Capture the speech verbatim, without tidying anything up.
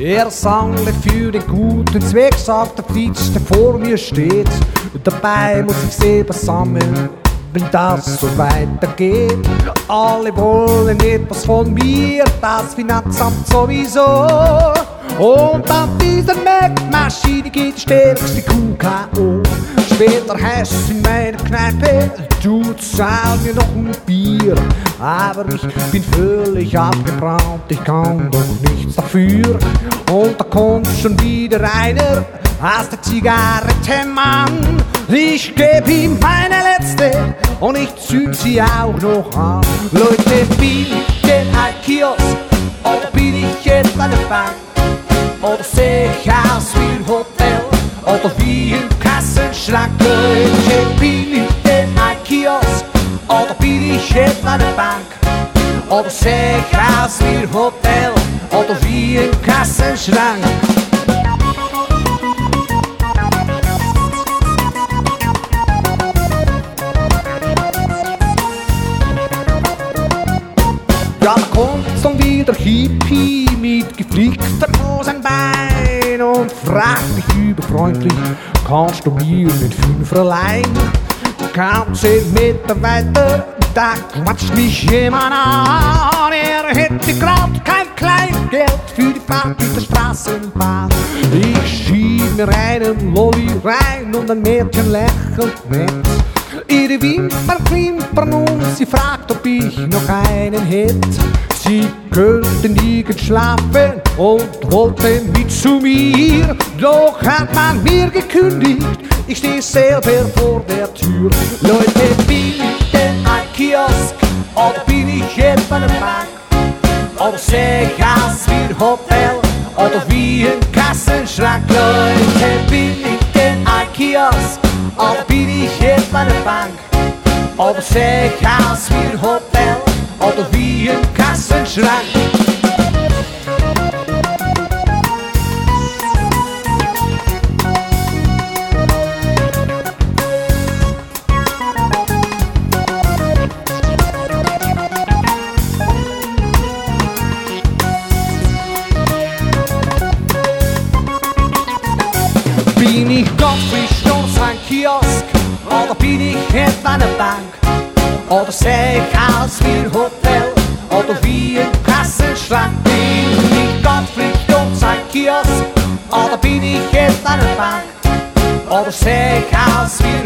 Er sangle für den guten Zweck, sagt der Fitsch, der vor mir steht. Dabei muss ich selber sammeln, wenn das so weitergeht. Alle wollen etwas von mir, das Finanzamt sowieso. Und an dieser Mac-Maschine geht die stärkste Kuh K O. Später heißt es in meiner Kneipe, du zahl mir noch ein Bier. Aber ich bin völlig abgebrannt, ich kann doch nichts dafür. Und da kommt schon wieder einer aus der Zigarettenmann. Ich geb ihm meine letzte und ich zünd sie auch noch an. Leute, bin ich denn ein Kiosk oder bin ich etwa eine Bank? Oder seh ich aus wie ein Hotel oder wie ein Kassenschrank? Leute, bin ich denn ein Kiosk oder bin ich etwa eine Bank? Oder seh ich aus wie ein Hotel oder wie ein Kassenschrank? Ja, da kommt dann wieder Hippie mit geflicktem Hosenbein und fragt mich überfreundlich, kannst du mir mit Fünferlein? Kaum zehn Meter weiter, da quatscht mich jemand an. Er hätte grad kein Kleingeld für die Fahrt mit der Straßenbahn. Ich schieb mir einen Lolli rein und ein Mädchen lächelt nett. Ihre Wimpern klimpern und sie fragt, ob ich noch einen hätt. Sie könnte nirgends schlafen und wollte mit zu mir. Doch hat man mir gekündigt, ich steh selber vor der Tür. Leute, bin ich denn ein Kiosk oder bin ich etwa eine Bank? Oder seh ich aus wie ein Hotel oder wie ein Kassenschrank? Leute, bin ich denn ein Kiosk oder bin ich etwa eine Bank? Oder seh ich aus wie ein Hotel oder wie ein Kassenschrank? Bin ich Gottfried Sturz ein Kiosk oder bin ich etwa eine Bank? Oder seh ich aus wie ein Hotel oder wie ein Kassenschrank? Bin ich Gottfried Sturz ein Kiosk oder bin ich etwa eine Bank? Oder seh ich aus wie